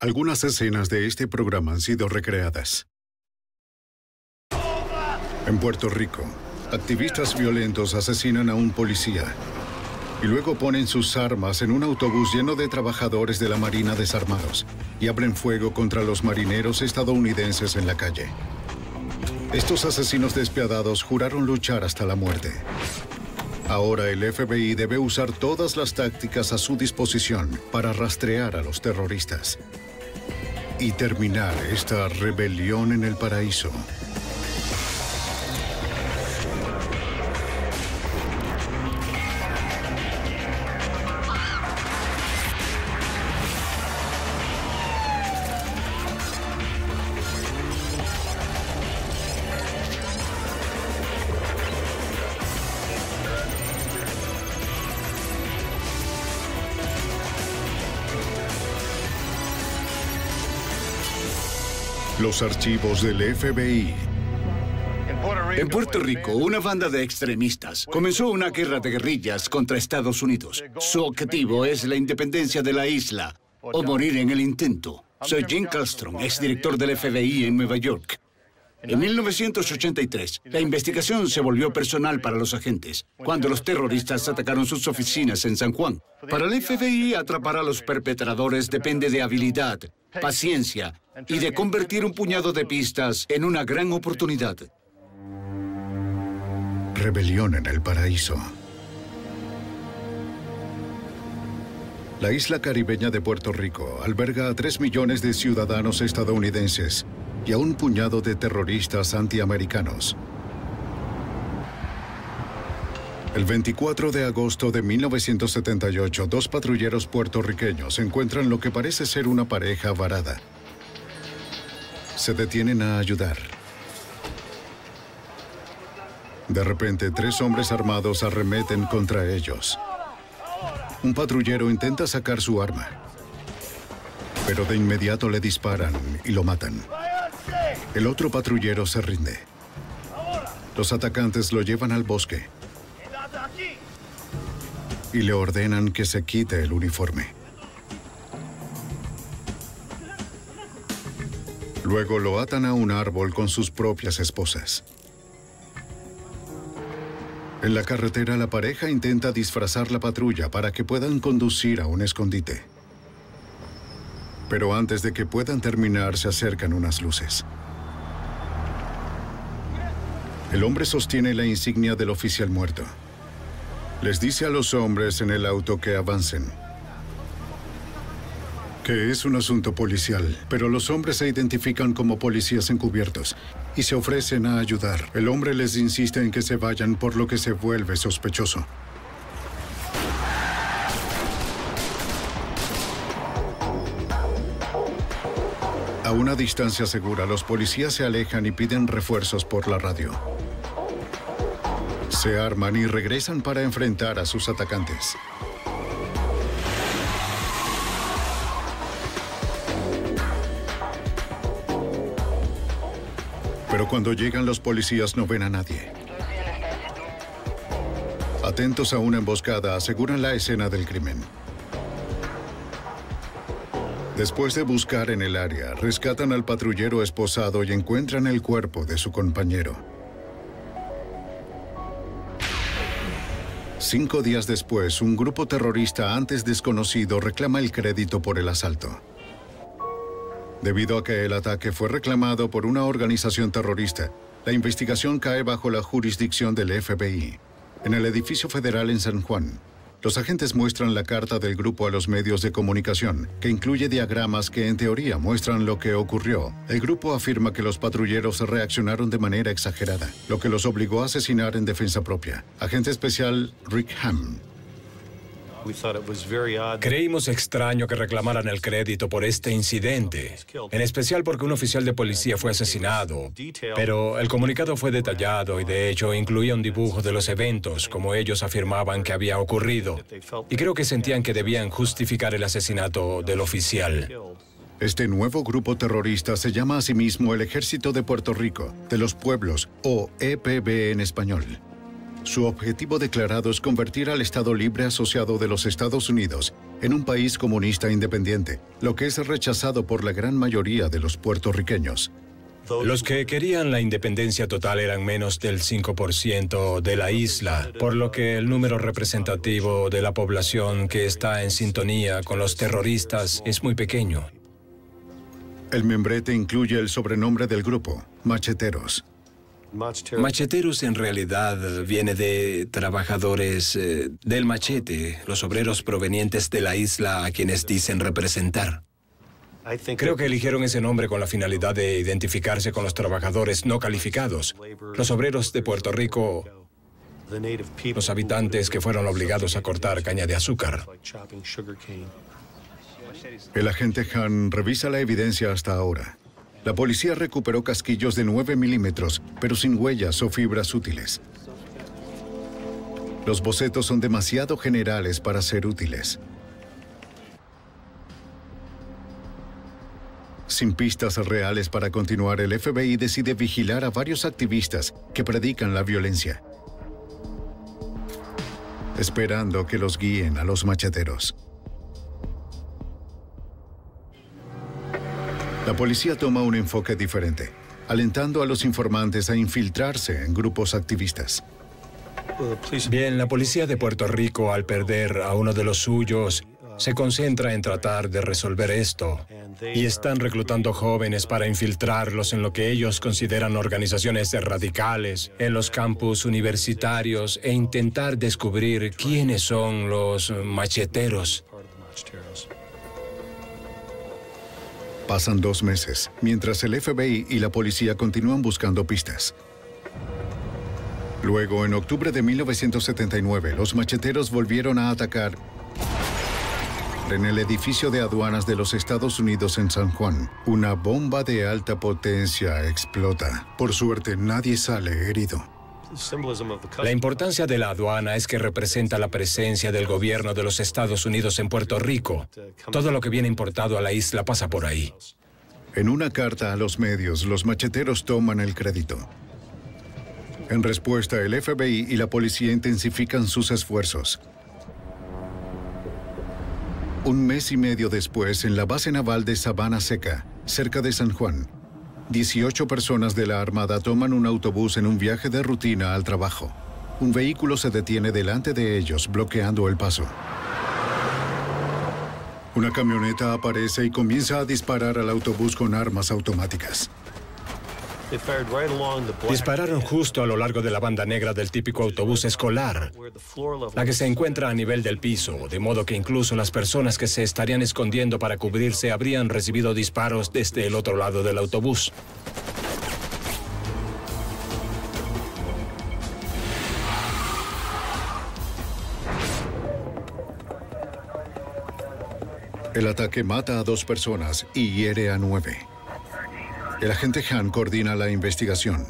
Algunas escenas de este programa han sido recreadas. En Puerto Rico, activistas violentos asesinan a un policía y luego ponen sus armas en un autobús lleno de trabajadores de la Marina desarmados y abren fuego contra los marineros estadounidenses en la calle. Estos asesinos despiadados juraron luchar hasta la muerte. Ahora el FBI debe usar todas las tácticas a su disposición para rastrear a los terroristas y terminar esta rebelión en el paraíso. Los archivos del FBI. En Puerto Rico, una banda de extremistas comenzó una guerra de guerrillas contra Estados Unidos. Su objetivo es la independencia de la isla o morir en el intento. Soy Jim Kallstrom, exdirector del FBI en Nueva York. En 1983, la investigación se volvió personal para los agentes, cuando los terroristas atacaron sus oficinas en San Juan. Para el FBI, atrapar a los perpetradores depende de habilidad, paciencia y de convertir un puñado de pistas en una gran oportunidad. Rebelión en el paraíso. La isla caribeña de Puerto Rico alberga a 3 millones de ciudadanos estadounidenses y a un puñado de terroristas antiamericanos. El 24 de agosto de 1978, 2 patrulleros puertorriqueños encuentran lo que parece ser una pareja varada. Se detienen a ayudar. De repente, 3 hombres armados arremeten contra ellos. Un patrullero intenta sacar su arma, pero de inmediato le disparan y lo matan. El otro patrullero se rinde. Los atacantes lo llevan al bosque y le ordenan que se quite el uniforme. Luego lo atan a un árbol con sus propias esposas. En la carretera, la pareja intenta disfrazar la patrulla para que puedan conducir a un escondite. Pero antes de que puedan terminar, se acercan unas luces. El hombre sostiene la insignia del oficial muerto. Les dice a los hombres en el auto que avancen. Que es un asunto policial, pero los hombres se identifican como policías encubiertos y se ofrecen a ayudar. El hombre les insiste en que se vayan, por lo que se vuelve sospechoso. A una distancia segura, los policías se alejan y piden refuerzos por la radio. Se arman y regresan para enfrentar a sus atacantes. Pero cuando llegan los policías no ven a nadie. Atentos a una emboscada, aseguran la escena del crimen. Después de buscar en el área, rescatan al patrullero esposado y encuentran el cuerpo de su compañero. 5 días después, un grupo terrorista antes desconocido reclama el crédito por el asalto. Debido a que el ataque fue reclamado por una organización terrorista, la investigación cae bajo la jurisdicción del FBI. En el edificio federal en San Juan, los agentes muestran la carta del grupo a los medios de comunicación, que incluye diagramas que en teoría muestran lo que ocurrió. El grupo afirma que los patrulleros reaccionaron de manera exagerada, lo que los obligó a asesinar en defensa propia. Agente especial Rick Ham. Creímos extraño que reclamaran el crédito por este incidente, en especial porque un oficial de policía fue asesinado, pero el comunicado fue detallado y de hecho incluía un dibujo de los eventos como ellos afirmaban que había ocurrido, y creo que sentían que debían justificar el asesinato del oficial. Este nuevo grupo terrorista se llama a sí mismo el Ejército de Puerto Rico, de los Pueblos, o EPB en español. Su objetivo declarado es convertir al Estado Libre Asociado de los Estados Unidos en un país comunista independiente, lo que es rechazado por la gran mayoría de los puertorriqueños. Los que querían la independencia total eran menos del 5% de la isla, por lo que el número representativo de la población que está en sintonía con los terroristas es muy pequeño. El membrete incluye el sobrenombre del grupo, Macheteros. Macheteros en realidad viene de trabajadores del machete, los obreros provenientes de la isla a quienes dicen representar. Creo que eligieron ese nombre con la finalidad de identificarse con los trabajadores no calificados, los obreros de Puerto Rico, los habitantes que fueron obligados a cortar caña de azúcar. El agente Han revisa la evidencia hasta ahora. La policía recuperó casquillos de 9 milímetros, pero sin huellas o fibras útiles. Los bocetos son demasiado generales para ser útiles. Sin pistas reales para continuar, el FBI decide vigilar a varios activistas que predican la violencia, esperando que los guíen a los macheteros. La policía toma un enfoque diferente, alentando a los informantes a infiltrarse en grupos activistas. Bien, la policía de Puerto Rico, al perder a uno de los suyos, se concentra en tratar de resolver esto y están reclutando jóvenes para infiltrarlos en lo que ellos consideran organizaciones radicales en los campus universitarios e intentar descubrir quiénes son los macheteros. Pasan 2 meses, mientras el FBI y la policía continúan buscando pistas. Luego, en octubre de 1979, los macheteros volvieron a atacar en el edificio de aduanas de los Estados Unidos en San Juan. Una bomba de alta potencia explota. Por suerte, nadie sale herido. La importancia de la aduana es que representa la presencia del gobierno de los Estados Unidos en Puerto Rico. Todo lo que viene importado a la isla pasa por ahí. En una carta a los medios, los macheteros toman el crédito. En respuesta, el FBI y la policía intensifican sus esfuerzos. 1 mes y medio después, en la base naval de Sabana Seca, cerca de San Juan, 18 personas de la Armada toman un autobús en un viaje de rutina al trabajo. Un vehículo se detiene delante de ellos, bloqueando el paso. Una camioneta aparece y comienza a disparar al autobús con armas automáticas. Dispararon justo a lo largo de la banda negra del típico autobús escolar, la que se encuentra a nivel del piso, de modo que incluso las personas que se estarían escondiendo para cubrirse habrían recibido disparos desde el otro lado del autobús. El ataque mata a 2 personas y hiere a 9. El agente Han coordina la investigación.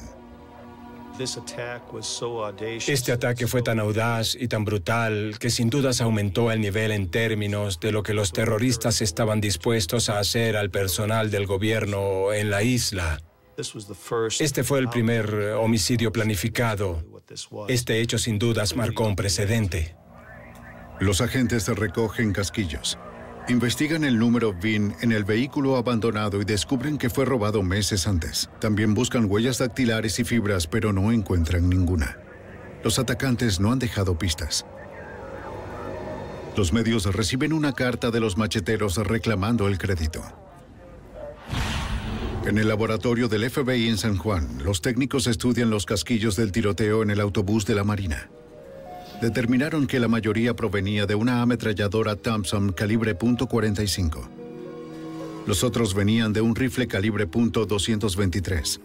Este ataque fue tan audaz y tan brutal que sin dudas aumentó el nivel en términos de lo que los terroristas estaban dispuestos a hacer al personal del gobierno en la isla. Este fue el primer homicidio planificado. Este hecho sin dudas marcó un precedente. Los agentes recogen casquillos. Investigan el número VIN en el vehículo abandonado y descubren que fue robado meses antes. También buscan huellas dactilares y fibras, pero no encuentran ninguna. Los atacantes no han dejado pistas. Los medios reciben una carta de los macheteros reclamando el crédito. En el laboratorio del FBI en San Juan, los técnicos estudian los casquillos del tiroteo en el autobús de la Marina. Determinaron que la mayoría provenía de una ametralladora Thompson calibre .45. Los otros venían de un rifle calibre .223.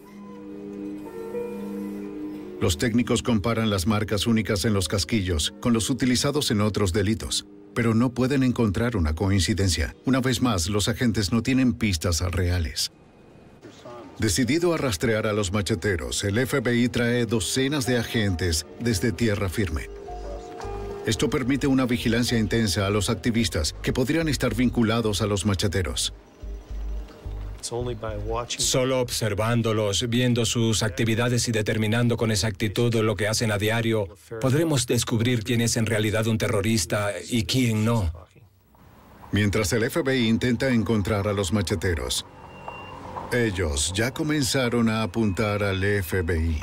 Los técnicos comparan las marcas únicas en los casquillos con los utilizados en otros delitos, pero no pueden encontrar una coincidencia. Una vez más, los agentes no tienen pistas reales. Decidido a rastrear a los macheteros, el FBI trae docenas de agentes desde tierra firme. Esto permite una vigilancia intensa a los activistas que podrían estar vinculados a los macheteros. Solo observándolos, viendo sus actividades y determinando con exactitud lo que hacen a diario, podremos descubrir quién es en realidad un terrorista y quién no. Mientras el FBI intenta encontrar a los macheteros, ellos ya comenzaron a apuntar al FBI.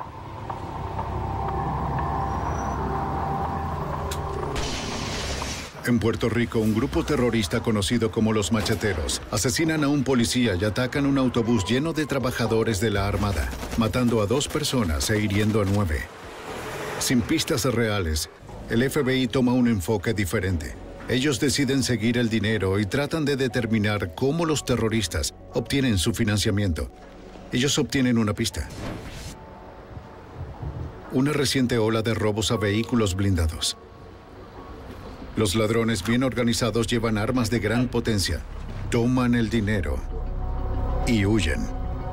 En Puerto Rico, un grupo terrorista conocido como los macheteros asesinan a un policía y atacan un autobús lleno de trabajadores de la Armada, matando a 2 personas e hiriendo a 9. Sin pistas reales, el FBI toma un enfoque diferente. Ellos deciden seguir el dinero y tratan de determinar cómo los terroristas obtienen su financiamiento. Ellos obtienen una pista. Una reciente ola de robos a vehículos blindados. Los ladrones bien organizados llevan armas de gran potencia, toman el dinero y huyen.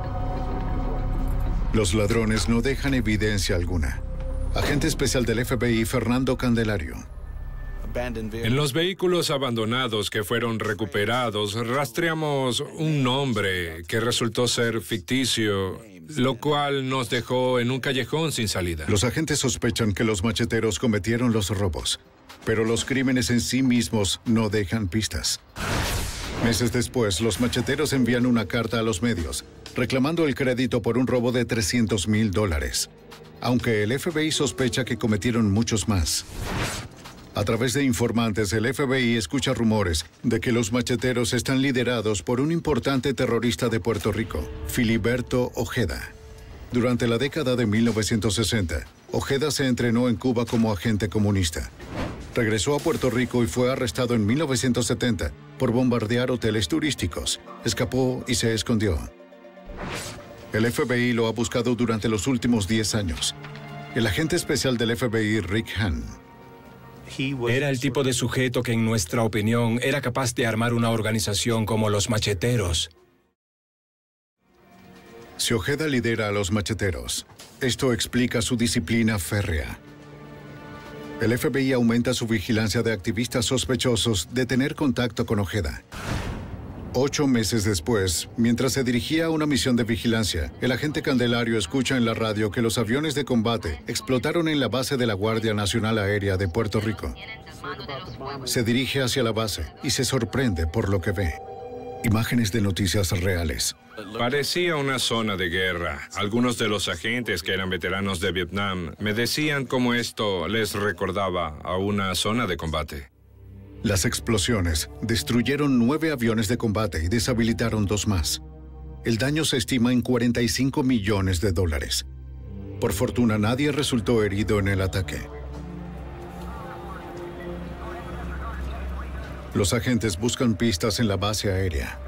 Los ladrones no dejan evidencia alguna. Agente especial del FBI, Fernando Candelario. En los vehículos abandonados que fueron recuperados, rastreamos un nombre que resultó ser ficticio, lo cual nos dejó en un callejón sin salida. Los agentes sospechan que los macheteros cometieron los robos, pero los crímenes en sí mismos no dejan pistas. Meses después, los macheteros envían una carta a los medios, reclamando el crédito por un robo de $300,000, aunque el FBI sospecha que cometieron muchos más. A través de informantes, el FBI escucha rumores de que los macheteros están liderados por un importante terrorista de Puerto Rico, Filiberto Ojeda. Durante la década de 1960, Ojeda se entrenó en Cuba como agente comunista. Regresó a Puerto Rico y fue arrestado en 1970 por bombardear hoteles turísticos. Escapó y se escondió. El FBI lo ha buscado durante los últimos 10 años. El agente especial del FBI, Rick Hahn. Era el tipo de sujeto que, en nuestra opinión, era capaz de armar una organización como los macheteros. Si Ojeda lidera a los macheteros, esto explica su disciplina férrea. El FBI aumenta su vigilancia de activistas sospechosos de tener contacto con Ojeda. 8 meses después, mientras se dirigía a una misión de vigilancia, el agente Candelario escucha en la radio que los aviones de combate explotaron en la base de la Guardia Nacional Aérea de Puerto Rico. Se dirige hacia la base y se sorprende por lo que ve. Imágenes de noticias reales. Parecía una zona de guerra. Algunos de los agentes que eran veteranos de Vietnam me decían cómo esto les recordaba a una zona de combate. Las explosiones destruyeron 9 aviones de combate y deshabilitaron 2 más. El daño se estima en $45 millones. Por fortuna, nadie resultó herido en el ataque. Los agentes buscan pistas en la base aérea.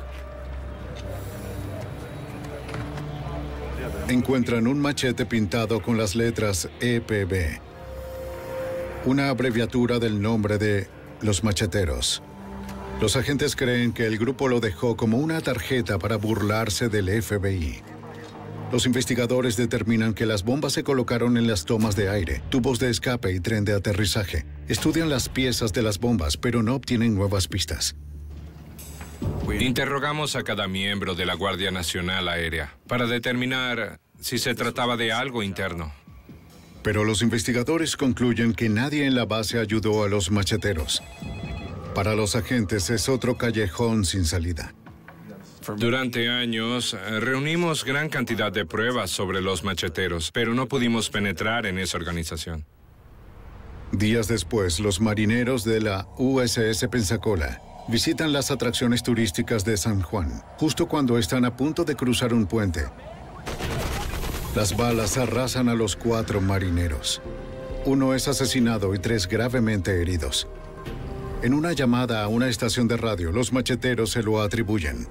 Encuentran un machete pintado con las letras EPB, una abreviatura del nombre de los macheteros. Los agentes creen que el grupo lo dejó como una tarjeta para burlarse del FBI. Los investigadores determinan que las bombas se colocaron en las tomas de aire, tubos de escape y tren de aterrizaje. Estudian las piezas de las bombas, pero no obtienen nuevas pistas. Interrogamos a cada miembro de la Guardia Nacional Aérea para determinar si se trataba de algo interno. Pero los investigadores concluyen que nadie en la base ayudó a los macheteros. Para los agentes es otro callejón sin salida. Durante años reunimos gran cantidad de pruebas sobre los macheteros, pero no pudimos penetrar en esa organización. Días después, los marineros de la USS Pensacola visitan las atracciones turísticas de San Juan, justo cuando están a punto de cruzar un puente. Las balas arrasan a los 4 marineros. 1 es asesinado y 3 gravemente heridos. En una llamada a una estación de radio, los macheteros se lo atribuyen.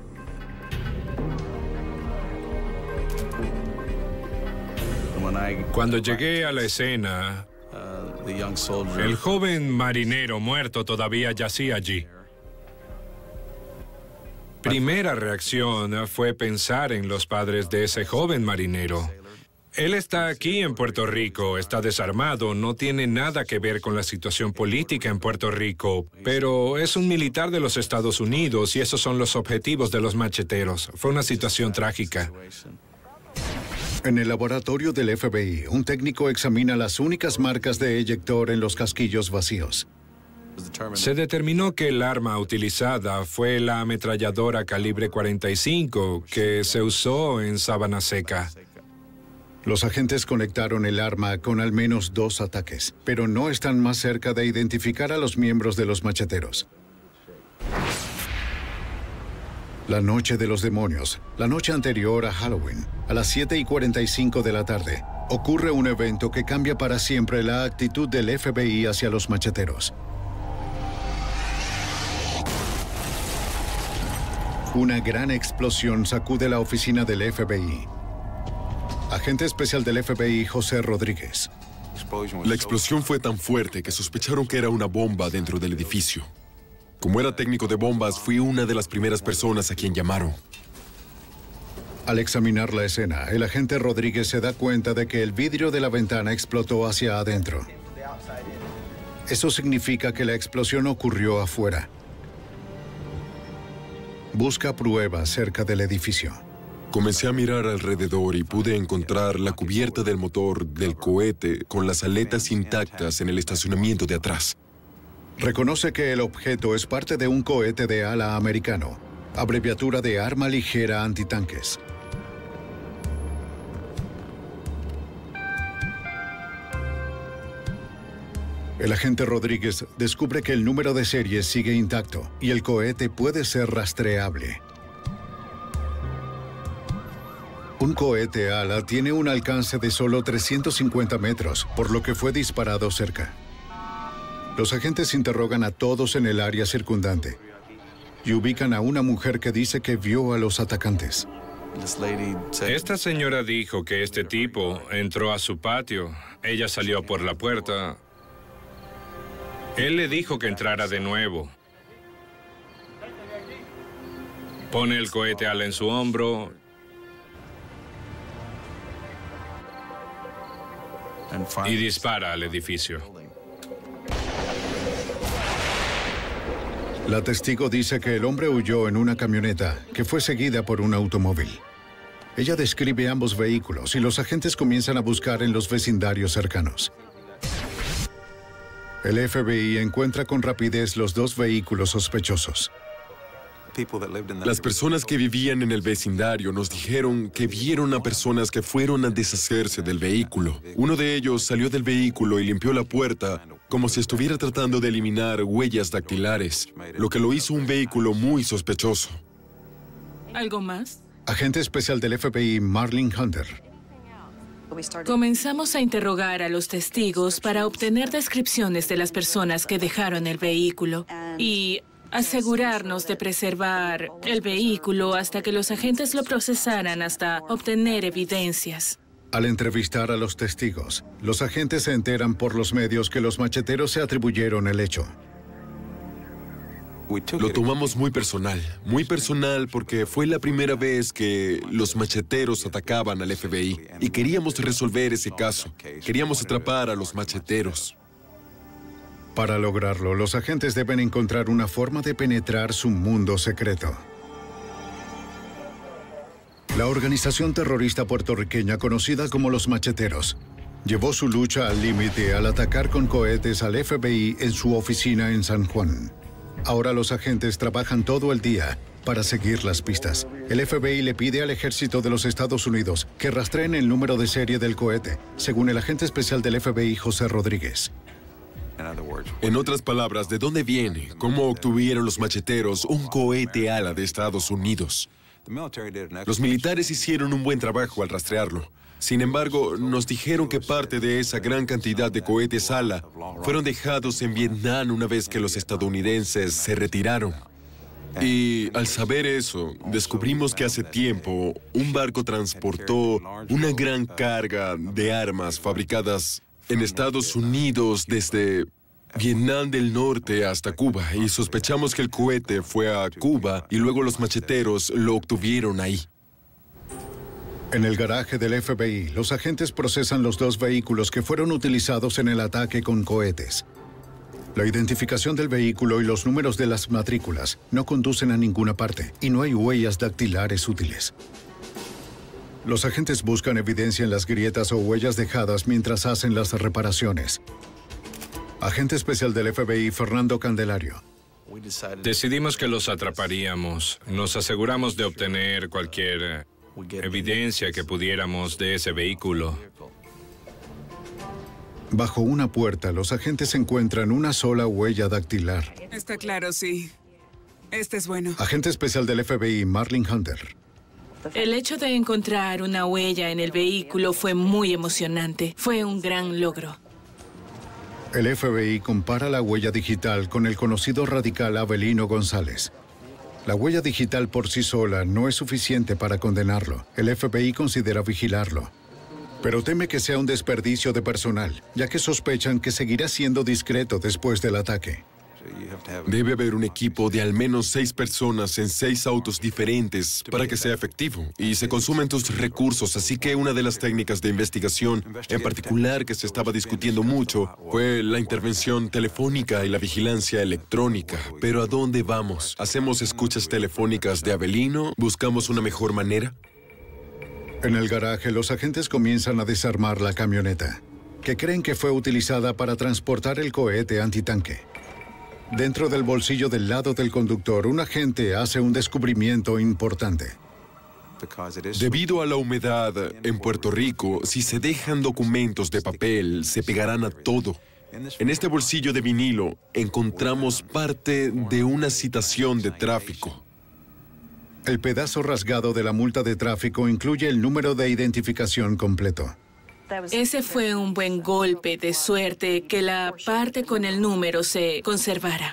Cuando llegué a la escena, el joven marinero muerto todavía yacía allí. Primera reacción fue pensar en los padres de ese joven marinero. Él está aquí en Puerto Rico, está desarmado, no tiene nada que ver con la situación política en Puerto Rico, pero es un militar de los Estados Unidos y esos son los objetivos de los macheteros. Fue una situación trágica. En el laboratorio del FBI, un técnico examina las únicas marcas de eyector en los casquillos vacíos. Se determinó que el arma utilizada fue la ametralladora calibre 45 que se usó en Sabana Seca. Los agentes conectaron el arma con al menos 2 ataques, pero no están más cerca de identificar a los miembros de los macheteros. La noche de los demonios, la noche anterior a Halloween, a las 7:45 de la tarde, ocurre un evento que cambia para siempre la actitud del FBI hacia los macheteros. Una gran explosión sacude la oficina del FBI. Agente especial del FBI, José Rodríguez. La explosión fue tan fuerte que sospecharon que era una bomba dentro del edificio. Como era técnico de bombas, fui una de las primeras personas a quien llamaron. Al examinar la escena, el agente Rodríguez se da cuenta de que el vidrio de la ventana explotó hacia adentro. Eso significa que la explosión ocurrió afuera. Busca pruebas cerca del edificio. Comencé a mirar alrededor y pude encontrar la cubierta del motor del cohete con las aletas intactas en el estacionamiento de atrás. Reconoce que el objeto es parte de un cohete de ala americano, abreviatura de Arma Ligera Antitanques. El agente Rodríguez descubre que el número de serie sigue intacto y el cohete puede ser rastreable. Un cohete ala tiene un alcance de solo 350 metros, por lo que fue disparado cerca. Los agentes interrogan a todos en el área circundante y ubican a una mujer que dice que vio a los atacantes. Esta señora dijo que este tipo entró a su patio. Ella salió por la puerta. Él le dijo que entrara de nuevo. Pone el cohete ala en su hombro y dispara al edificio. La testigo dice que el hombre huyó en una camioneta que fue seguida por un automóvil. Ella describe ambos vehículos y los agentes comienzan a buscar en los vecindarios cercanos. El FBI encuentra con rapidez los 2 vehículos sospechosos. Las personas que vivían en el vecindario nos dijeron que vieron a personas que fueron a deshacerse del vehículo. Uno de ellos salió del vehículo y limpió la puerta como si estuviera tratando de eliminar huellas dactilares, lo que lo hizo un vehículo muy sospechoso. ¿Algo más? Agente especial del FBI, Marlene Hunter. Comenzamos a interrogar a los testigos para obtener descripciones de las personas que dejaron el vehículo y asegurarnos de preservar el vehículo hasta que los agentes lo procesaran hasta obtener evidencias. Al entrevistar a los testigos, los agentes se enteran por los medios que los macheteros se atribuyeron el hecho. Lo tomamos muy personal porque fue la primera vez que los macheteros atacaban al FBI y queríamos resolver ese caso. Queríamos atrapar a los macheteros. Para lograrlo, los agentes deben encontrar una forma de penetrar su mundo secreto. La organización terrorista puertorriqueña conocida como los Macheteros llevó su lucha al límite al atacar con cohetes al FBI en su oficina en San Juan. Ahora los agentes trabajan todo el día para seguir las pistas. El FBI le pide al ejército de los Estados Unidos que rastreen el número de serie del cohete, según el agente especial del FBI, José Rodríguez. En otras palabras, ¿de dónde viene? ¿Cómo obtuvieron los macheteros un cohete ala de Estados Unidos? Los militares hicieron un buen trabajo al rastrearlo. Sin embargo, nos dijeron que parte de esa gran cantidad de cohetes ala fueron dejados en Vietnam una vez que los estadounidenses se retiraron. Y al saber eso, descubrimos que hace tiempo un barco transportó una gran carga de armas fabricadas en Estados Unidos desde Vietnam del Norte hasta Cuba, y sospechamos que el cohete fue a Cuba y luego los macheteros lo obtuvieron ahí. En el garaje del FBI, los agentes procesan los 2 vehículos que fueron utilizados en el ataque con cohetes. La identificación del vehículo y los números de las matrículas no conducen a ninguna parte y no hay huellas dactilares útiles. Los agentes buscan evidencia en las grietas o huellas dejadas mientras hacen las reparaciones. Agente especial del FBI, Fernando Candelario. Decidimos que los atraparíamos. Nos aseguramos de obtener cualquier evidencia que pudiéramos de ese vehículo. Bajo una puerta, los agentes encuentran una sola huella dactilar. Está claro, sí. Este es bueno. Agente especial del FBI, Marlene Hunter. El hecho de encontrar una huella en el vehículo fue muy emocionante. Fue un gran logro. El FBI compara la huella digital con el conocido radical Avelino González. La huella digital por sí sola no es suficiente para condenarlo. El FBI considera vigilarlo. Pero teme que sea un desperdicio de personal, ya que sospechan que seguirá siendo discreto después del ataque. Debe haber un equipo de al menos 6 personas en 6 autos diferentes para que sea efectivo y se consumen tus recursos, así que una de las técnicas de investigación, en particular que se estaba discutiendo mucho, fue la intervención telefónica y la vigilancia electrónica. Pero ¿a dónde vamos? ¿Hacemos escuchas telefónicas de Avelino? ¿Buscamos una mejor manera? En el garaje, los agentes comienzan a desarmar la camioneta, que creen que fue utilizada para transportar el cohete antitanque. Dentro del bolsillo del lado del conductor, un agente hace un descubrimiento importante. Debido a la humedad en Puerto Rico, si se dejan documentos de papel, se pegarán a todo. En este bolsillo de vinilo encontramos parte de una citación de tráfico. El pedazo rasgado de la multa de tráfico incluye el número de identificación completo. Ese fue un buen golpe de suerte que la parte con el número se conservara.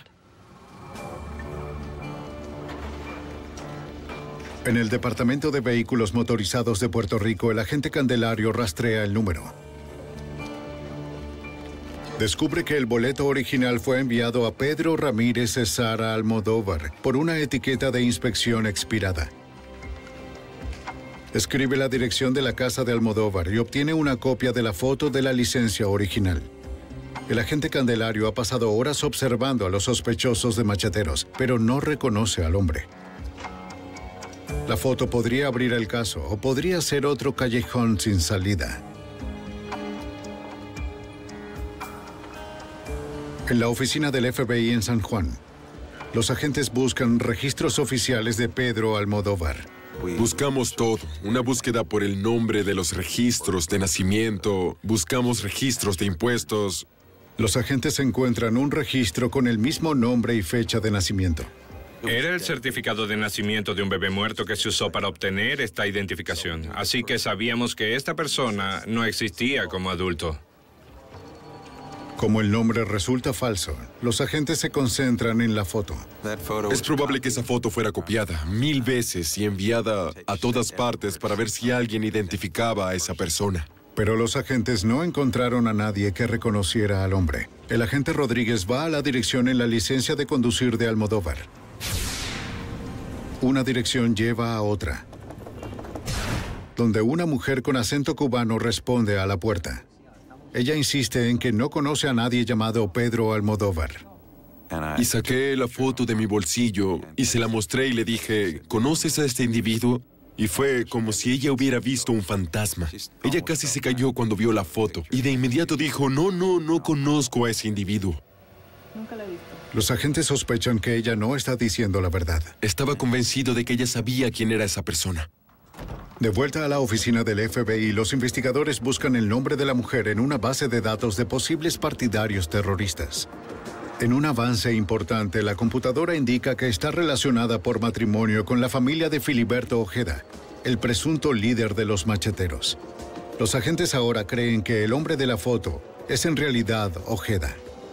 En el Departamento de Vehículos Motorizados de Puerto Rico, el agente Candelario rastrea el número. Descubre que el boleto original fue enviado a Pedro Ramírez Cesara Almodóvar por una etiqueta de inspección expirada. Escribe la dirección de la casa de Almodóvar y obtiene una copia de la foto de la licencia original. El agente Candelario ha pasado horas observando a los sospechosos de macheteros, pero no reconoce al hombre. La foto podría abrir el caso o podría ser otro callejón sin salida. En la oficina del FBI en San Juan, los agentes buscan registros oficiales de Pedro Almodóvar. Buscamos todo, una búsqueda por el nombre de los registros de nacimiento, buscamos registros de impuestos. Los agentes encuentran un registro con el mismo nombre y fecha de nacimiento. Era el certificado de nacimiento de un bebé muerto que se usó para obtener esta identificación, así que sabíamos que esta persona no existía como adulto. Como el nombre resulta falso, los agentes se concentran en la foto. Es probable que esa foto fuera copiada 1000 veces y enviada a todas partes para ver si alguien identificaba a esa persona. Pero los agentes no encontraron a nadie que reconociera al hombre. El agente Rodríguez va a la dirección en la licencia de conducir de Almodóvar. Una dirección lleva a otra, donde una mujer con acento cubano responde a la puerta. Ella insiste en que no conoce a nadie llamado Pedro Almodóvar. Y saqué la foto de mi bolsillo y se la mostré y le dije, ¿conoces a este individuo? Y fue como si ella hubiera visto un fantasma. Ella casi se cayó cuando vio la foto y de inmediato dijo, no conozco a ese individuo. Los agentes sospechan que ella no está diciendo la verdad. Estaba convencido de que ella sabía quién era esa persona. De vuelta a la oficina del FBI, los investigadores buscan el nombre de la mujer en una base de datos de posibles partidarios terroristas. En un avance importante, la computadora indica que está relacionada por matrimonio con la familia de Filiberto Ojeda, el presunto líder de los macheteros. Los agentes ahora creen que el hombre de la foto es en realidad Ojeda.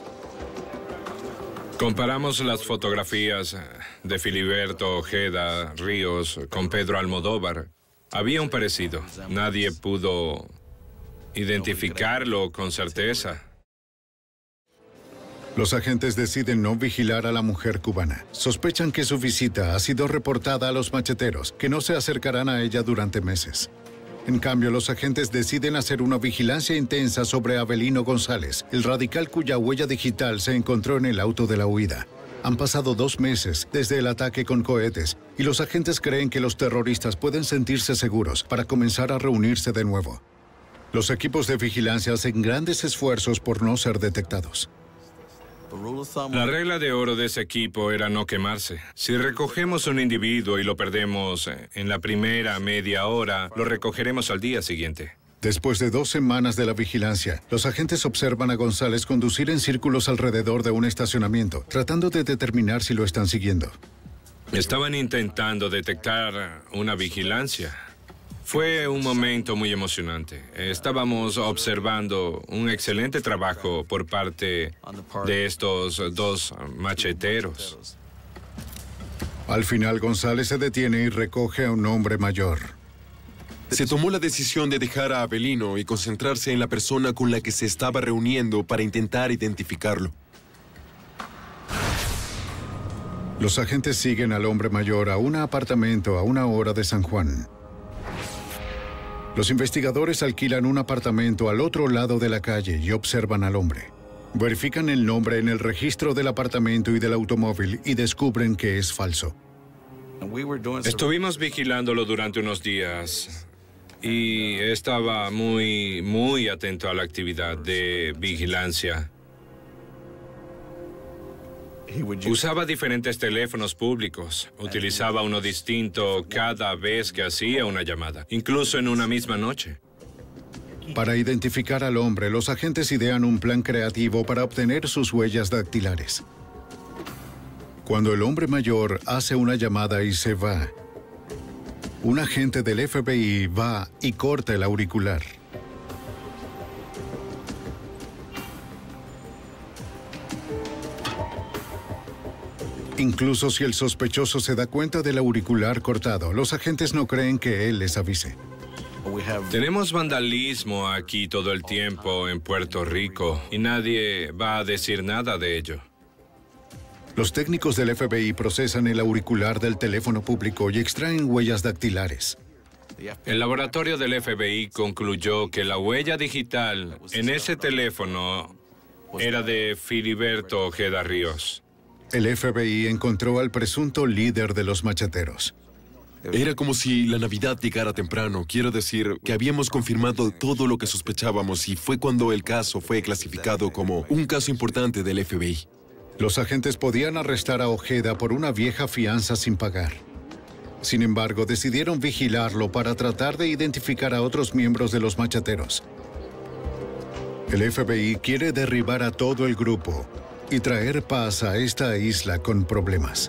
Comparamos las fotografías de Filiberto Ojeda Ríos con Pedro Almodóvar. Había un parecido. Nadie pudo identificarlo con certeza. Los agentes deciden no vigilar a la mujer cubana. Sospechan que su visita ha sido reportada a los macheteros, que no se acercarán a ella durante meses. En cambio, los agentes deciden hacer una vigilancia intensa sobre Avelino González, el radical cuya huella digital se encontró en el auto de la huida. Han pasado 2 meses desde el ataque con cohetes y los agentes creen que los terroristas pueden sentirse seguros para comenzar a reunirse de nuevo. Los equipos de vigilancia hacen grandes esfuerzos por no ser detectados. La regla de oro de ese equipo era no quemarse. Si recogemos un individuo y lo perdemos en la primera media hora, lo recogeremos al día siguiente. Después de 2 semanas de la vigilancia, los agentes observan a González conducir en círculos alrededor de un estacionamiento, tratando de determinar si lo están siguiendo. Estaban intentando detectar una vigilancia. Fue un momento muy emocionante. Estábamos observando un excelente trabajo por parte de estos 2 macheteros. Al final, González se detiene y recoge a un hombre mayor. Se tomó la decisión de dejar a Avelino y concentrarse en la persona con la que se estaba reuniendo para intentar identificarlo. Los agentes siguen al hombre mayor a un apartamento a 1 hora de San Juan. Los investigadores alquilan un apartamento al otro lado de la calle y observan al hombre. Verifican el nombre en el registro del apartamento y del automóvil y descubren que es falso. Estuvimos vigilándolo durante unos días y estaba muy atento a la actividad de vigilancia. Usaba diferentes teléfonos públicos. Utilizaba uno distinto cada vez que hacía una llamada, incluso en una misma noche. Para identificar al hombre, los agentes idean un plan creativo para obtener sus huellas dactilares. Cuando el hombre mayor hace una llamada y se va, un agente del FBI va y corta el auricular. Incluso si el sospechoso se da cuenta del auricular cortado, los agentes no creen que él les avise. Tenemos vandalismo aquí todo el tiempo en Puerto Rico y nadie va a decir nada de ello. Los técnicos del FBI procesan el auricular del teléfono público y extraen huellas dactilares. El laboratorio del FBI concluyó que la huella digital en ese teléfono era de Filiberto Ojeda Ríos. El FBI encontró al presunto líder de los macheteros. Era como si la Navidad llegara temprano. Quiero decir que habíamos confirmado todo lo que sospechábamos y fue cuando el caso fue clasificado como un caso importante del FBI. Los agentes podían arrestar a Ojeda por una vieja fianza sin pagar. Sin embargo, decidieron vigilarlo para tratar de identificar a otros miembros de los macheteros. El FBI quiere derribar a todo el grupo y traer paz a esta isla con problemas.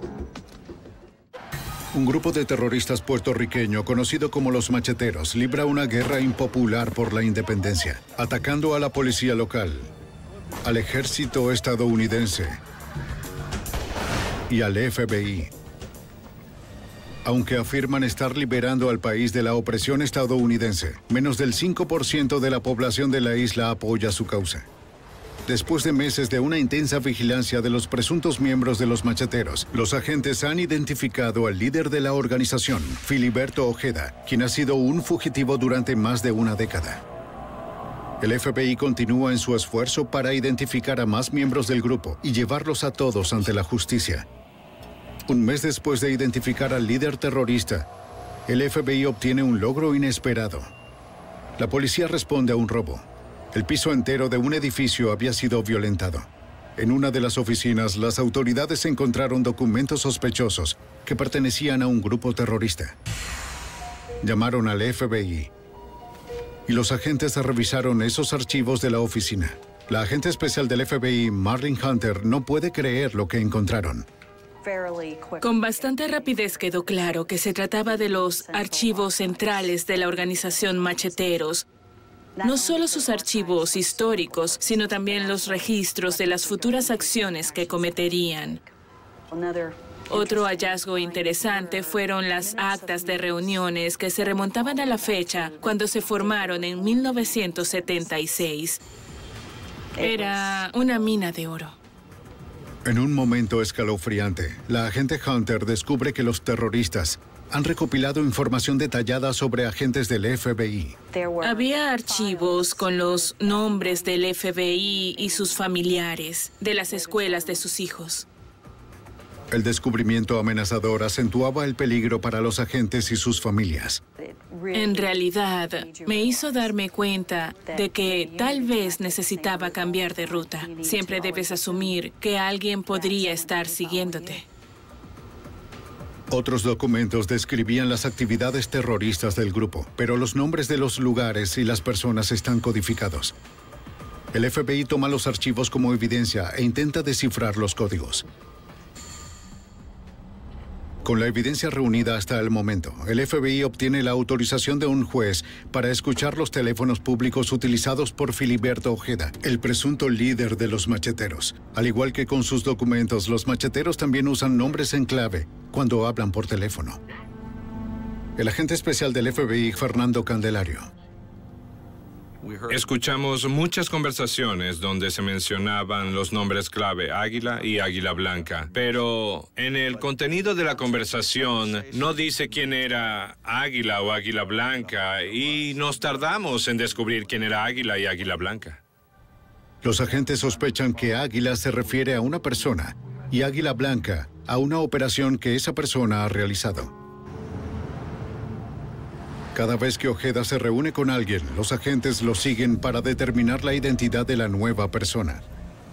Un grupo de terroristas puertorriqueño conocido como los macheteros libra una guerra impopular por la independencia, atacando a la policía local, al ejército estadounidense y al FBI. Aunque afirman estar liberando al país de la opresión estadounidense, menos del 5% de la población de la isla apoya su causa. Después de meses de una intensa vigilancia de los presuntos miembros de los macheteros, los agentes han identificado al líder de la organización, Filiberto Ojeda, quien ha sido un fugitivo durante más de una década. El FBI continúa en su esfuerzo para identificar a más miembros del grupo y llevarlos a todos ante la justicia. Un mes después de identificar al líder terrorista, el FBI obtiene un logro inesperado. La policía responde a un robo. El piso entero de un edificio había sido violentado. En una de las oficinas, las autoridades encontraron documentos sospechosos que pertenecían a un grupo terrorista. Llamaron al FBI y los agentes revisaron esos archivos de la oficina. La agente especial del FBI, Marlene Hunter, no puede creer lo que encontraron. Con bastante rapidez quedó claro que se trataba de los archivos centrales de la organización Macheteros. No solo sus archivos históricos, sino también los registros de las futuras acciones que cometerían. Otro hallazgo interesante fueron las actas de reuniones que se remontaban a la fecha cuando se formaron en 1976. Era una mina de oro. En un momento escalofriante, la agente Hunter descubre que los terroristas han recopilado información detallada sobre agentes del FBI. Había archivos con los nombres del FBI y sus familiares, de las escuelas de sus hijos. El descubrimiento amenazador acentuaba el peligro para los agentes y sus familias. En realidad, me hizo darme cuenta de que tal vez necesitaba cambiar de ruta. Siempre debes asumir que alguien podría estar siguiéndote. Otros documentos describían las actividades terroristas del grupo, pero los nombres de los lugares y las personas están codificados. El FBI toma los archivos como evidencia e intenta descifrar los códigos. Con la evidencia reunida hasta el momento, el FBI obtiene la autorización de un juez para escuchar los teléfonos públicos utilizados por Filiberto Ojeda, el presunto líder de los macheteros. Al igual que con sus documentos, los macheteros también usan nombres en clave cuando hablan por teléfono. El agente especial del FBI, Fernando Candelario. Escuchamos muchas conversaciones donde se mencionaban los nombres clave Águila y Águila Blanca, pero en el contenido de la conversación no dice quién era Águila o Águila Blanca y nos tardamos en descubrir quién era Águila y Águila Blanca. Los agentes sospechan que Águila se refiere a una persona y Águila Blanca a una operación que esa persona ha realizado. Cada vez que Ojeda se reúne con alguien, los agentes lo siguen para determinar la identidad de la nueva persona.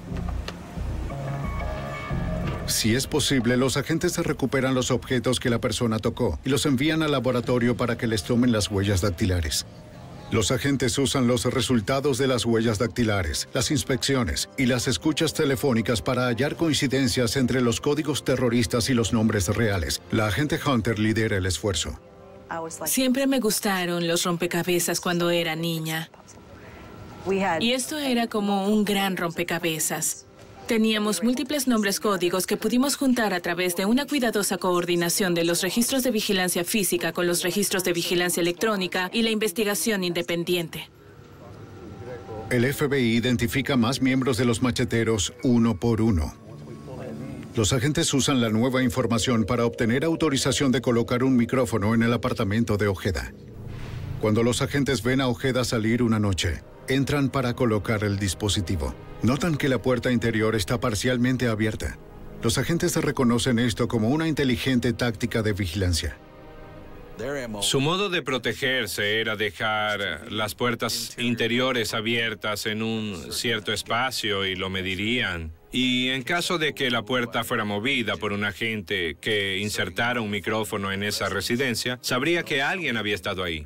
Si es posible, los agentes recuperan los objetos que la persona tocó y los envían al laboratorio para que les tomen las huellas dactilares. Los agentes usan los resultados de las huellas dactilares, las inspecciones y las escuchas telefónicas para hallar coincidencias entre los códigos terroristas y los nombres reales. La agente Hunter lidera el esfuerzo. Siempre me gustaron los rompecabezas cuando era niña. Y esto era como un gran rompecabezas. Teníamos múltiples nombres códigos que pudimos juntar a través de una cuidadosa coordinación de los registros de vigilancia física con los registros de vigilancia electrónica y la investigación independiente. El FBI identifica más miembros de los macheteros uno por uno. Los agentes usan la nueva información para obtener autorización de colocar un micrófono en el apartamento de Ojeda. Cuando los agentes ven a Ojeda salir una noche, entran para colocar el dispositivo. Notan que la puerta interior está parcialmente abierta. Los agentes reconocen esto como una inteligente táctica de vigilancia. Su modo de protegerse era dejar las puertas interiores abiertas en un cierto espacio y lo medirían. Y en caso de que la puerta fuera movida por un agente que insertara un micrófono en esa residencia, sabría que alguien había estado ahí.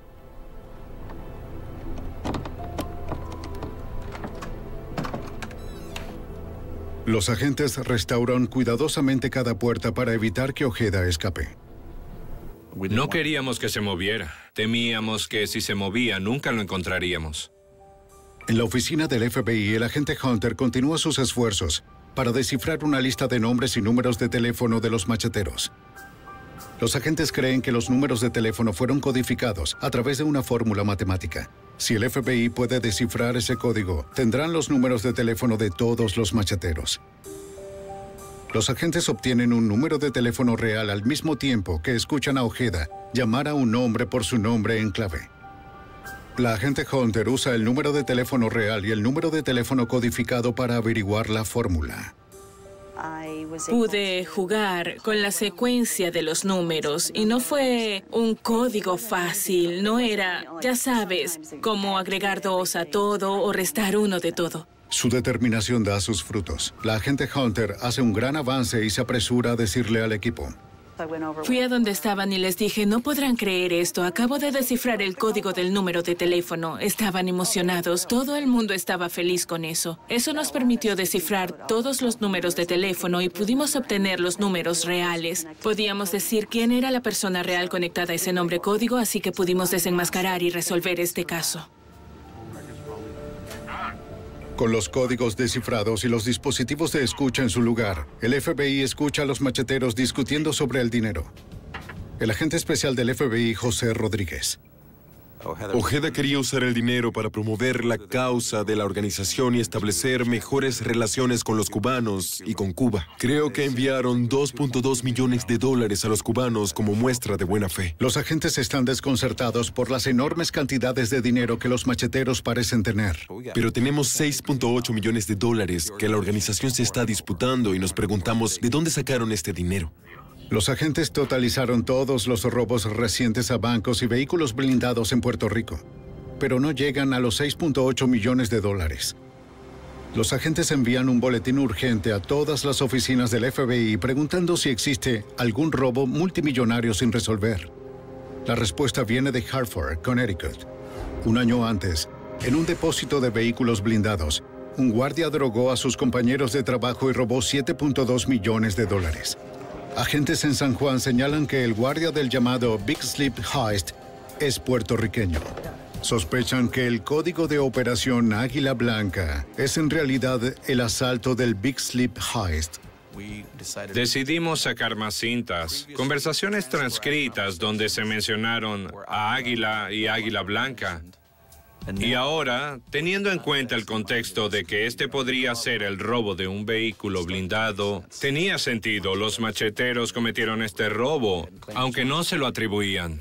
Los agentes restauran cuidadosamente cada puerta para evitar que Ojeda escape. No queríamos que se moviera. Temíamos que si se movía nunca lo encontraríamos. En la oficina del FBI, el agente Hunter continúa sus esfuerzos para descifrar una lista de nombres y números de teléfono de los macheteros. Los agentes creen que los números de teléfono fueron codificados a través de una fórmula matemática. Si el FBI puede descifrar ese código, tendrán los números de teléfono de todos los macheteros. Los agentes obtienen un número de teléfono real al mismo tiempo que escuchan a Ojeda llamar a un hombre por su nombre en clave. La agente Hunter usa el número de teléfono real y el número de teléfono codificado para averiguar la fórmula. Pude jugar con la secuencia de los números y no fue un código fácil, no era, ya sabes, como agregar 2 a todo o restar 1 de todo. Su determinación da sus frutos. La agente Hunter hace un gran avance y se apresura a decirle al equipo. Fui a donde estaban y les dije, no podrán creer esto, acabo de descifrar el código del número de teléfono. Estaban emocionados, todo el mundo estaba feliz con eso. Eso nos permitió descifrar todos los números de teléfono y pudimos obtener los números reales. Podíamos decir quién era la persona real conectada a ese nombre código, así que pudimos desenmascarar y resolver este caso. Con los códigos descifrados y los dispositivos de escucha en su lugar, el FBI escucha a los macheteros discutiendo sobre el dinero. El agente especial del FBI, José Rodríguez. Ojeda quería usar el dinero para promover la causa de la organización y establecer mejores relaciones con los cubanos y con Cuba. Creo que enviaron $2.2 millones a los cubanos como muestra de buena fe. Los agentes están desconcertados por las enormes cantidades de dinero que los macheteros parecen tener. Pero tenemos $6.8 millones que la organización se está disputando y nos preguntamos ¿de dónde sacaron este dinero? Los agentes totalizaron todos los robos recientes a bancos y vehículos blindados en Puerto Rico, pero no llegan a los $6.8 millones. Los agentes envían un boletín urgente a todas las oficinas del FBI preguntando si existe algún robo multimillonario sin resolver. La respuesta viene de Hartford, Connecticut. Un año antes, en un depósito de vehículos blindados, un guardia drogó a sus compañeros de trabajo y robó $7.2 millones. Agentes en San Juan señalan que el guardia del llamado Big Sleep Heist es puertorriqueño. Sospechan que el código de operación Águila Blanca es en realidad el asalto del Big Sleep Heist. Decidimos sacar más cintas, conversaciones transcritas donde se mencionaron a Águila y Águila Blanca. Y ahora, teniendo en cuenta el contexto de que este podría ser el robo de un vehículo blindado, tenía sentido, los macheteros cometieron este robo, aunque no se lo atribuían.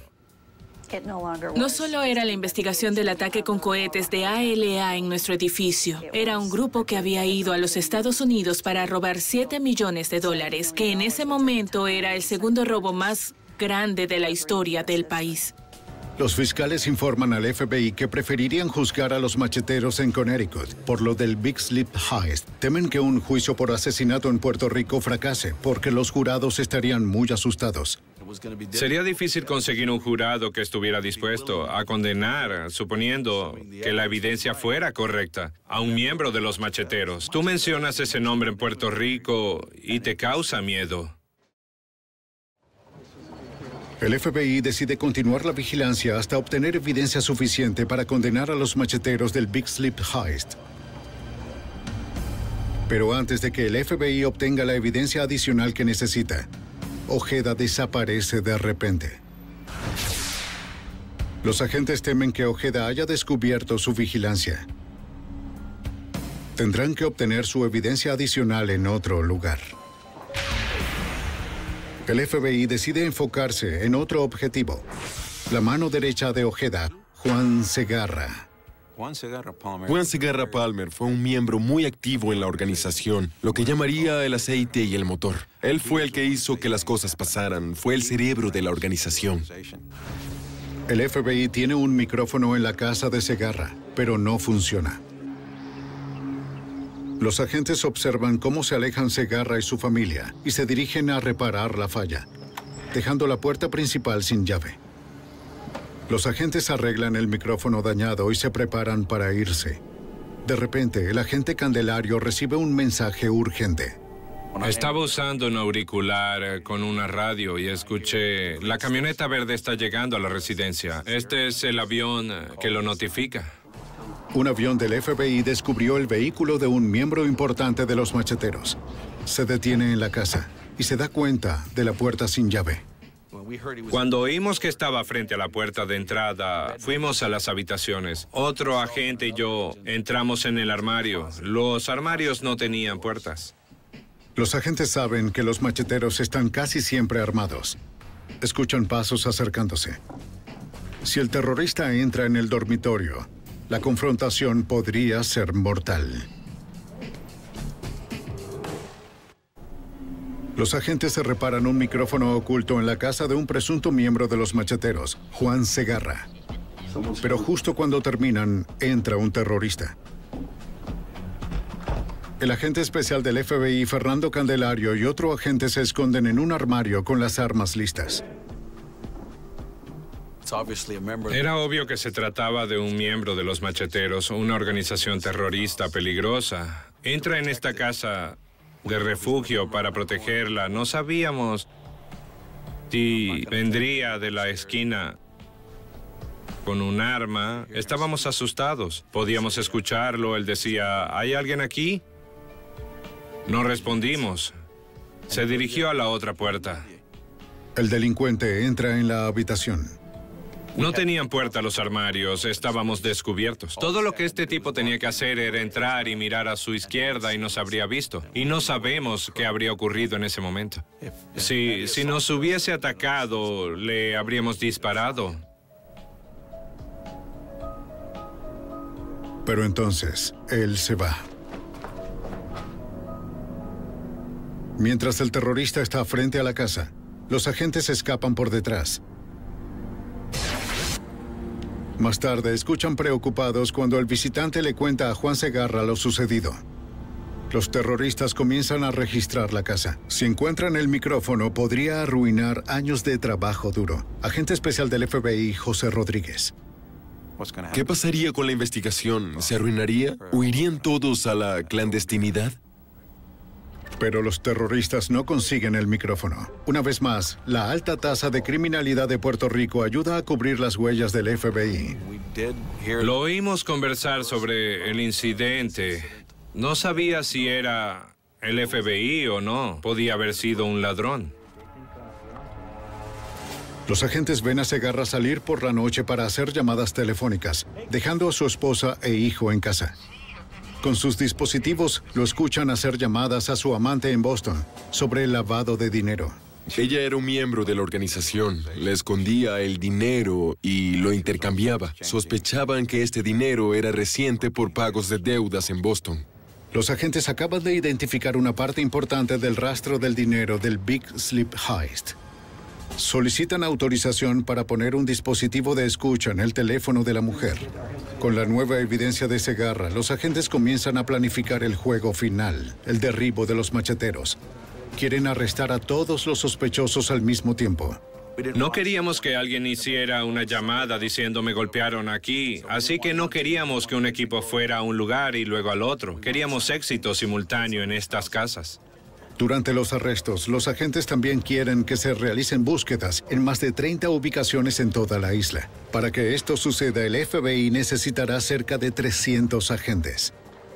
No solo era la investigación del ataque con cohetes de ALA en nuestro edificio, era un grupo que había ido a los Estados Unidos para robar $7 millones, que en ese momento era el segundo robo más grande de la historia del país. Los fiscales informan al FBI que preferirían juzgar a los macheteros en Connecticut por lo del Big Sleep Heist. Temen que un juicio por asesinato en Puerto Rico fracase porque los jurados estarían muy asustados. Sería difícil conseguir un jurado que estuviera dispuesto a condenar, suponiendo que la evidencia fuera correcta, a un miembro de los macheteros. Tú mencionas ese nombre en Puerto Rico y te causa miedo. El FBI decide continuar la vigilancia hasta obtener evidencia suficiente para condenar a los macheteros del Big Sleep Heist. Pero antes de que el FBI obtenga la evidencia adicional que necesita, Ojeda desaparece de repente. Los agentes temen que Ojeda haya descubierto su vigilancia. Tendrán que obtener su evidencia adicional en otro lugar. El FBI decide enfocarse en otro objetivo. La mano derecha de Ojeda, Juan Segarra. Juan Segarra Palmer fue un miembro muy activo en la organización, lo que llamaría el aceite y el motor. Él fue el que hizo que las cosas pasaran, fue el cerebro de la organización. El FBI tiene un micrófono en la casa de Segarra, pero no funciona. Los agentes observan cómo se alejan Segarra y su familia y se dirigen a reparar la falla, dejando la puerta principal sin llave. Los agentes arreglan el micrófono dañado y se preparan para irse. De repente, el agente Candelario recibe un mensaje urgente. Estaba usando un auricular con una radio y escuché: la camioneta verde está llegando a la residencia. Este es el avión que lo notifica. Un avión del FBI descubrió el vehículo de un miembro importante de los macheteros. Se detiene en la casa y se da cuenta de la puerta sin llave. Cuando oímos que estaba frente a la puerta de entrada, fuimos a las habitaciones. Otro agente y yo entramos en el armario. Los armarios no tenían puertas. Los agentes saben que los macheteros están casi siempre armados. Escuchan pasos acercándose. Si el terrorista entra en el dormitorio, la confrontación podría ser mortal. Los agentes se reparan un micrófono oculto en la casa de un presunto miembro de los macheteros, Juan Segarra. Pero justo cuando terminan, entra un terrorista. El agente especial del FBI, Fernando Candelario, y otro agente se esconden en un armario con las armas listas. Era obvio que se trataba de un miembro de los macheteros, una organización terrorista peligrosa. Entra en esta casa de refugio para protegerla. No sabíamos si vendría de la esquina con un arma. Estábamos asustados. Podíamos escucharlo. Él decía: ¿hay alguien aquí? No respondimos. Se dirigió a la otra puerta. El delincuente entra en la habitación. No tenían puerta los armarios, estábamos descubiertos. Todo lo que este tipo tenía que hacer era entrar y mirar a su izquierda y nos habría visto. Y no sabemos qué habría ocurrido en ese momento. Si nos hubiese atacado, le habríamos disparado. Pero entonces, él se va. Mientras el terrorista está frente a la casa, los agentes escapan por detrás. Más tarde, escuchan preocupados cuando el visitante le cuenta a Juan Segarra lo sucedido. Los terroristas comienzan a registrar la casa. Si encuentran el micrófono, podría arruinar años de trabajo duro. Agente especial del FBI, José Rodríguez. ¿Qué pasaría con la investigación? ¿Se arruinaría? ¿Huirían todos a la clandestinidad? Pero los terroristas no consiguen el micrófono. Una vez más, la alta tasa de criminalidad de Puerto Rico ayuda a cubrir las huellas del FBI. Lo oímos conversar sobre el incidente. No sabía si era el FBI o no. Podía haber sido un ladrón. Los agentes ven a Segarra salir por la noche para hacer llamadas telefónicas, dejando a su esposa e hijo en casa. Con sus dispositivos, lo escuchan hacer llamadas a su amante en Boston sobre el lavado de dinero. Ella era un miembro de la organización. Le escondía el dinero y lo intercambiaba. Sospechaban que este dinero era reciente por pagos de deudas en Boston. Los agentes acaban de identificar una parte importante del rastro del dinero del Big Sleep Heist. Solicitan autorización para poner un dispositivo de escucha en el teléfono de la mujer. Con la nueva evidencia de Segarra, los agentes comienzan a planificar el juego final, el derribo de los macheteros. Quieren arrestar a todos los sospechosos al mismo tiempo. No queríamos que alguien hiciera una llamada diciendo me golpearon aquí, así que no queríamos que un equipo fuera a un lugar y luego al otro. Queríamos éxito simultáneo en estas casas. Durante los arrestos, los agentes también quieren que se realicen búsquedas en más de 30 ubicaciones en toda la isla. Para que esto suceda, el FBI necesitará cerca de 300 agentes.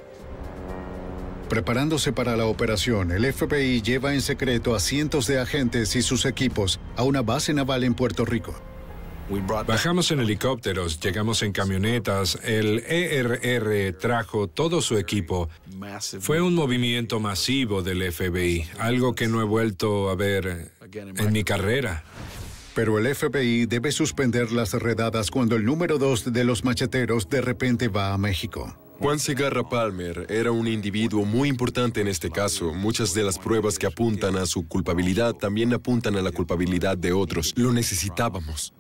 Preparándose para la operación, el FBI lleva en secreto a cientos de agentes y sus equipos a una base naval en Puerto Rico. Bajamos en helicópteros, llegamos en camionetas, el ERR trajo todo su equipo. Fue un movimiento masivo del FBI, algo que no he vuelto a ver en mi carrera. Pero el FBI debe suspender las redadas cuando el número 2 de los macheteros de repente va a México. Juan Segarra Palmer era un individuo muy importante en este caso. Muchas de las pruebas que apuntan a su culpabilidad también apuntan a la culpabilidad de otros. Lo necesitábamos.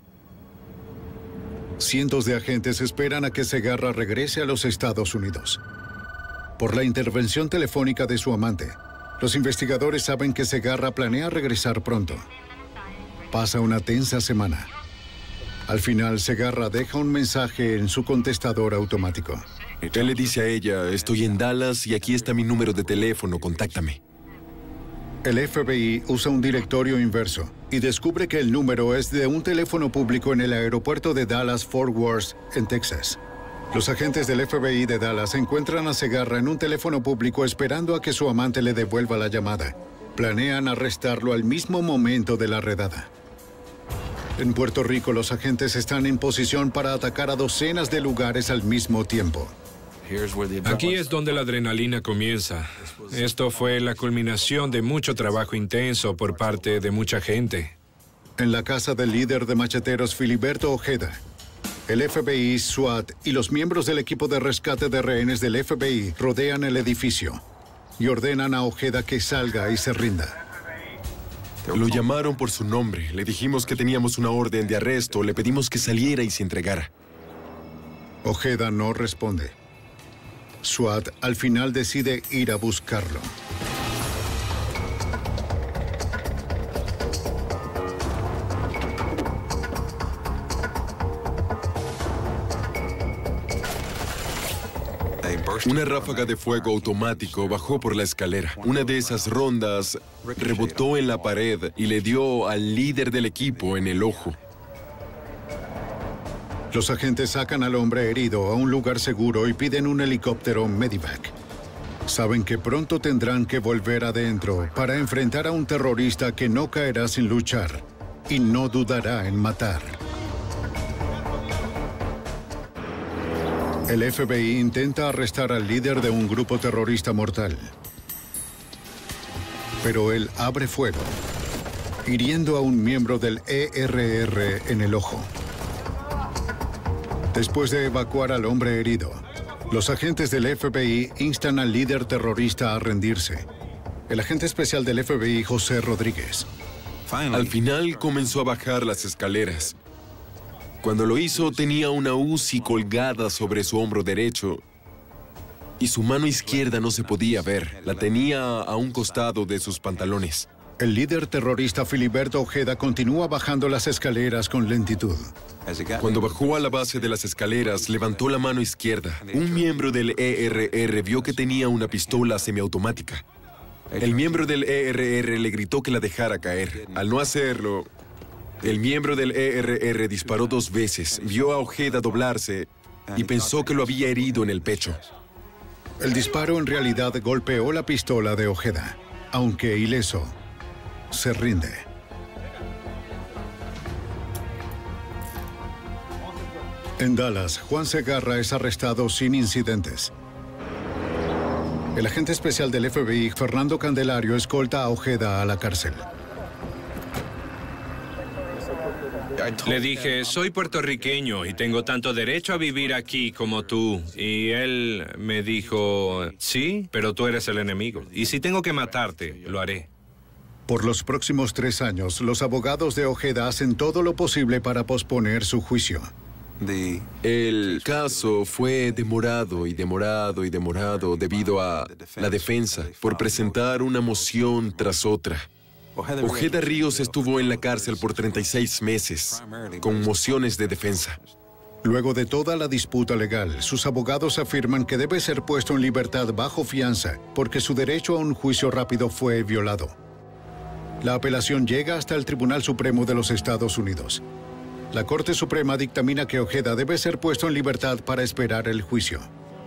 Cientos de agentes esperan a que Segarra regrese a los Estados Unidos. Por la intervención telefónica de su amante, los investigadores saben que Segarra planea regresar pronto. Pasa una tensa semana. Al final, Segarra deja un mensaje en su contestador automático. Él le dice a ella, estoy en Dallas y aquí está mi número de teléfono, contáctame. El FBI usa un directorio inverso y descubre que el número es de un teléfono público en el aeropuerto de Dallas-Fort Worth, en Texas. Los agentes del FBI de Dallas encuentran a Segarra en un teléfono público esperando a que su amante le devuelva la llamada. Planean arrestarlo al mismo momento de la redada. En Puerto Rico, los agentes están en posición para atacar a docenas de lugares al mismo tiempo. Aquí es donde la adrenalina comienza. Esto fue la culminación de mucho trabajo intenso por parte de mucha gente. En la casa del líder de macheteros Filiberto Ojeda, el FBI, SWAT y los miembros del equipo de rescate de rehenes del FBI rodean el edificio y ordenan a Ojeda que salga y se rinda. Lo llamaron por su nombre. Le dijimos que teníamos una orden de arresto. Le pedimos que saliera y se entregara. Ojeda no responde. SWAT al final decide ir a buscarlo. Una ráfaga de fuego automático bajó por la escalera. Una de esas rondas rebotó en la pared y le dio al líder del equipo en el ojo. Los agentes sacan al hombre herido a un lugar seguro y piden un helicóptero Medivac. Saben que pronto tendrán que volver adentro para enfrentar a un terrorista que no caerá sin luchar y no dudará en matar. El FBI intenta arrestar al líder de un grupo terrorista mortal. Pero él abre fuego, hiriendo a un miembro del ERR en el ojo. Después de evacuar al hombre herido, los agentes del FBI instan al líder terrorista a rendirse. El agente especial del FBI, José Rodríguez. Al final comenzó a bajar las escaleras. Cuando lo hizo, tenía una UCI colgada sobre su hombro derecho y su mano izquierda no se podía ver. La tenía a un costado de sus pantalones. El líder terrorista Filiberto Ojeda continúa bajando las escaleras con lentitud. Cuando bajó a la base de las escaleras, levantó la mano izquierda. Un miembro del ERR vio que tenía una pistola semiautomática. El miembro del ERR le gritó que la dejara caer. Al no hacerlo, el miembro del ERR disparó 2 veces, vio a Ojeda doblarse y pensó que lo había herido en el pecho. El disparo en realidad golpeó la pistola de Ojeda, aunque ileso, se rinde. En Dallas, Juan Segarra es arrestado sin incidentes. El agente especial del FBI, Fernando Candelario, escolta a Ojeda a la cárcel. Le dije, soy puertorriqueño y tengo tanto derecho a vivir aquí como tú. Y él me dijo, sí, pero tú eres el enemigo. Y si tengo que matarte, lo haré. Por los próximos 3 años, los abogados de Ojeda hacen todo lo posible para posponer su juicio. El caso fue demorado y demorado y demorado debido a la defensa por presentar una moción tras otra. Ojeda Ríos estuvo en la cárcel por 36 meses, con mociones de defensa. Luego de toda la disputa legal, sus abogados afirman que debe ser puesto en libertad bajo fianza porque su derecho a un juicio rápido fue violado. La apelación llega hasta el Tribunal Supremo de los Estados Unidos. La Corte Suprema dictamina que Ojeda debe ser puesto en libertad para esperar el juicio.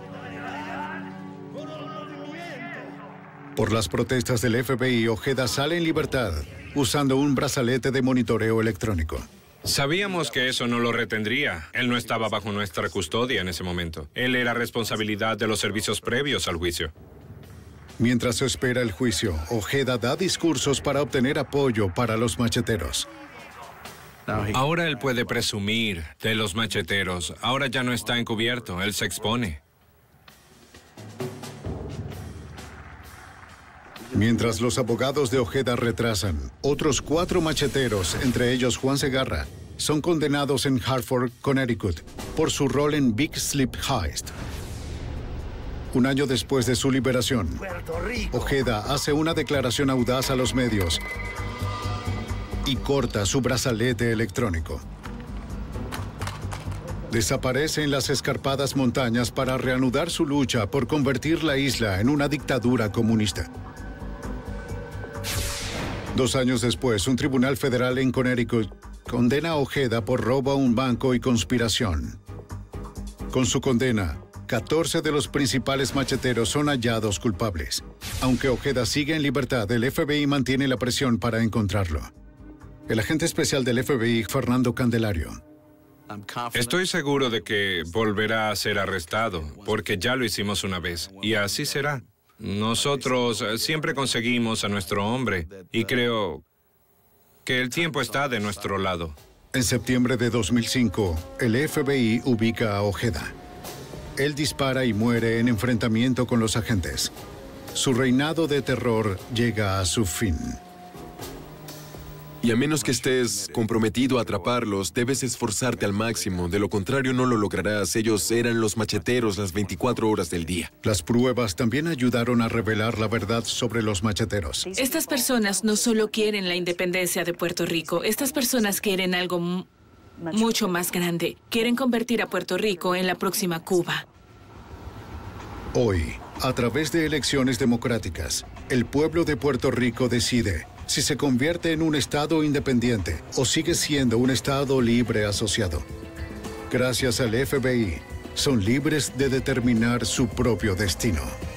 Por las protestas del FBI, Ojeda sale en libertad usando un brazalete de monitoreo electrónico. Sabíamos que eso no lo retendría. Él no estaba bajo nuestra custodia en ese momento. Él era responsabilidad de los servicios previos al juicio. Mientras se espera el juicio, Ojeda da discursos para obtener apoyo para los macheteros. Ahora él puede presumir de los macheteros. Ahora ya no está encubierto, él se expone. Mientras los abogados de Ojeda retrasan, otros 4 macheteros, entre ellos Juan Segarra, son condenados en Hartford, Connecticut, por su rol en Big Sleep Heist. Un año después de su liberación, Ojeda hace una declaración audaz a los medios y corta su brazalete electrónico. Desaparece en las escarpadas montañas para reanudar su lucha por convertir la isla en una dictadura comunista. 2 años después, un tribunal federal en Connecticut condena a Ojeda por robo a un banco y conspiración. Con su condena, 14 de los principales macheteros son hallados culpables. Aunque Ojeda sigue en libertad, el FBI mantiene la presión para encontrarlo. El agente especial del FBI, Fernando Candelario. Estoy seguro de que volverá a ser arrestado, porque ya lo hicimos una vez, y así será. Nosotros siempre conseguimos a nuestro hombre, y creo que el tiempo está de nuestro lado. En septiembre de 2005, el FBI ubica a Ojeda. Él dispara y muere en enfrentamiento con los agentes. Su reinado de terror llega a su fin. Y a menos que estés comprometido a atraparlos, debes esforzarte al máximo. De lo contrario, no lo lograrás. Ellos eran los macheteros las 24 horas del día. Las pruebas también ayudaron a revelar la verdad sobre los macheteros. Estas personas no solo quieren la independencia de Puerto Rico, estas personas quieren algo mucho más grande. Quieren convertir a Puerto Rico en la próxima Cuba. Hoy, a través de elecciones democráticas, el pueblo de Puerto Rico decide si se convierte en un estado independiente o sigue siendo un estado libre asociado. Gracias al FBI, son libres de determinar su propio destino.